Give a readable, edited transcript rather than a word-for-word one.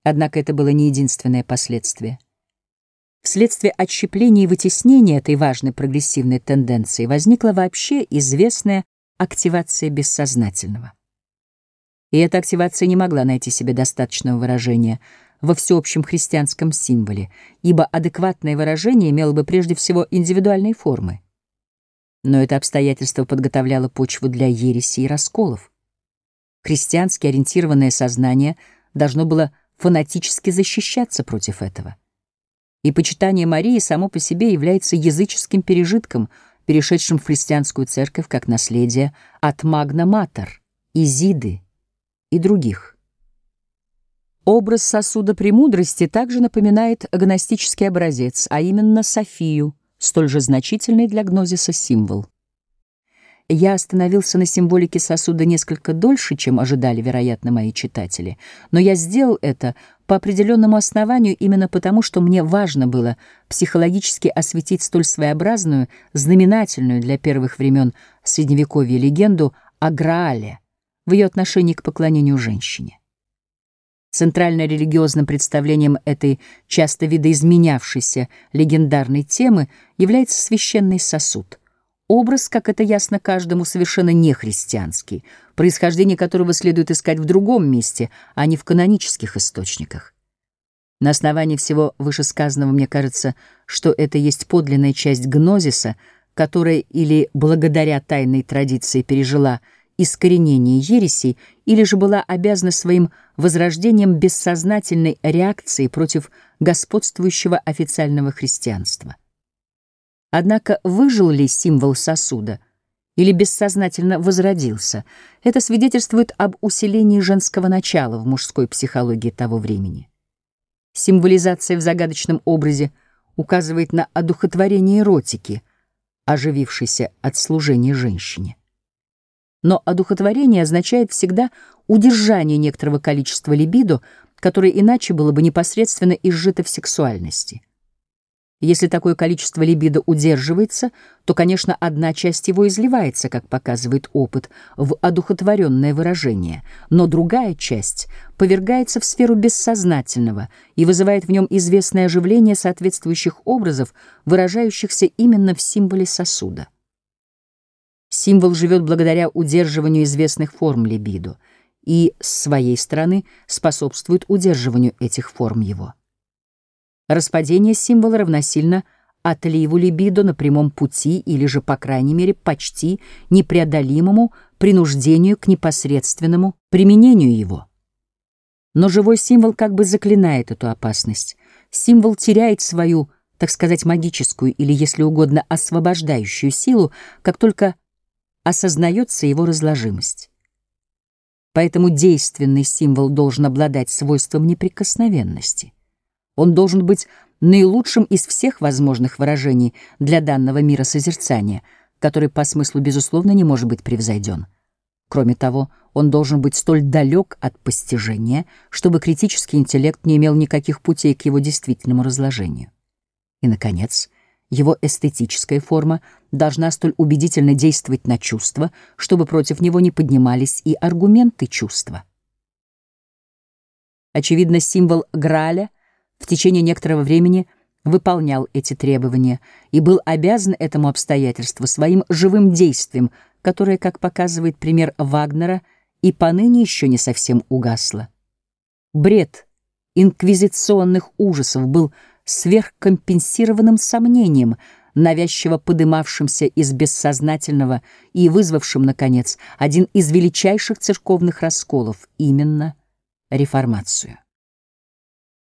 Однако это было не единственное последствие. Вследствие отщепления и вытеснения этой важной прогрессивной тенденции возникла вообще известная активация бессознательного. И эта активация не могла найти себе достаточного выражения во всеобщем христианском символе, ибо адекватное выражение имело бы прежде всего индивидуальные формы. Но это обстоятельство подготовляло почву для ереси и расколов. Христиански ориентированное сознание должно было фанатически защищаться против этого. И почитание Марии само по себе является языческим пережитком, перешедшим в христианскую церковь как наследие от Магна Матер, Изиды и других. Образ сосуда премудрости также напоминает гностический образец, а именно Софию, столь же значительный для гнозиса символ. Я остановился на символике сосуда несколько дольше, чем ожидали, вероятно, мои читатели, но я сделал это по определенному основанию именно потому, что мне важно было психологически осветить столь своеобразную, знаменательную для первых времен Средневековья легенду о Граале в ее отношении к поклонению женщине. Центрально-религиозным представлением этой часто видоизменявшейся легендарной темы является священный сосуд. Образ, как это ясно каждому, совершенно нехристианский, происхождение которого следует искать в другом месте, а не в канонических источниках. На основании всего вышесказанного мне кажется, что это есть подлинная часть гнозиса, которая или благодаря тайной традиции пережила искоренение ересей, или же была обязана своим возрождением бессознательной реакции против господствующего официального христианства. Однако выжил ли символ сосуда или бессознательно возродился, это свидетельствует об усилении женского начала в мужской психологии того времени. Символизация в загадочном образе указывает на одухотворение эротики, оживившейся от служения женщине. Но одухотворение означает всегда удержание некоторого количества либидо, которое иначе было бы непосредственно изжито в сексуальности. Если такое количество либидо удерживается, то, конечно, одна часть его изливается, как показывает опыт, в одухотворенное выражение, но другая часть повергается в сферу бессознательного и вызывает в нем известное оживление соответствующих образов, выражающихся именно в символе сосуда. Символ живет благодаря удерживанию известных форм либидо и, с своей стороны, способствует удерживанию этих форм его. Распадение символа равносильно отливу либидо на прямом пути или же, по крайней мере, почти непреодолимому принуждению к непосредственному применению его. Но живой символ как бы заклинает эту опасность. Символ теряет свою, так сказать, магическую или, если угодно, освобождающую силу, как только осознается его разложимость. Поэтому действенный символ должен обладать свойством неприкосновенности. Он должен быть наилучшим из всех возможных выражений для данного мира созерцания, который по смыслу, безусловно, не может быть превзойден. Кроме того, он должен быть столь далек от постижения, чтобы критический интеллект не имел никаких путей к его действительному разложению. И, наконец, его эстетическая форма должна столь убедительно действовать на чувства, чтобы против него не поднимались и аргументы чувства. Очевидно, символ Грааля в течение некоторого времени выполнял эти требования и был обязан этому обстоятельству своим живым действием, которое, как показывает пример Вагнера, и поныне еще не совсем угасло. Бред инквизиционных ужасов был сверхкомпенсированным сомнением, навязчиво подымавшимся из бессознательного и вызвавшим, наконец, один из величайших церковных расколов, именно реформацию.